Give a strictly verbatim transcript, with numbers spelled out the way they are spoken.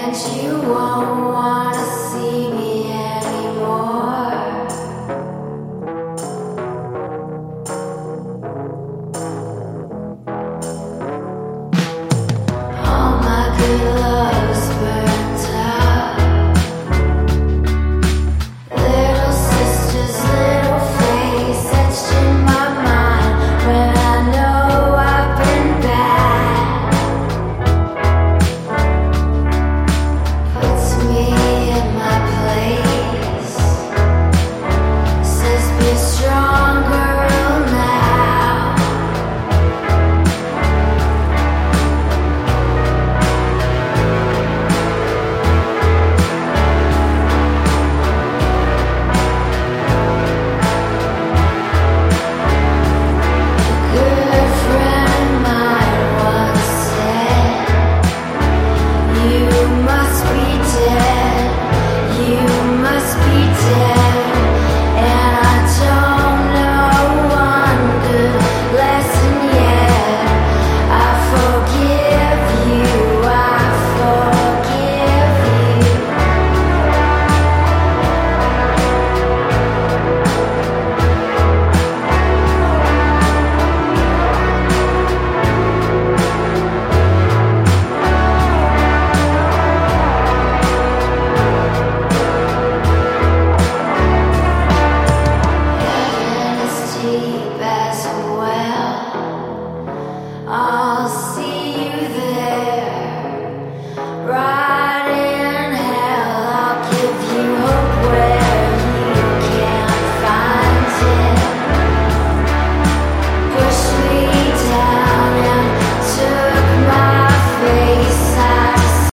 You won't wanna see me anymore. All my good love's burnt out. Little sister's little face etched in my mind when I know I've been bad. Puts me in my place. Says be a strong girl now. A good friend of mine once said, you must be dead, you must be dead. And I don't know one good lesson yet. I forgive you, I forgive you. Heaven is deep as a well. I'll see you there. Right.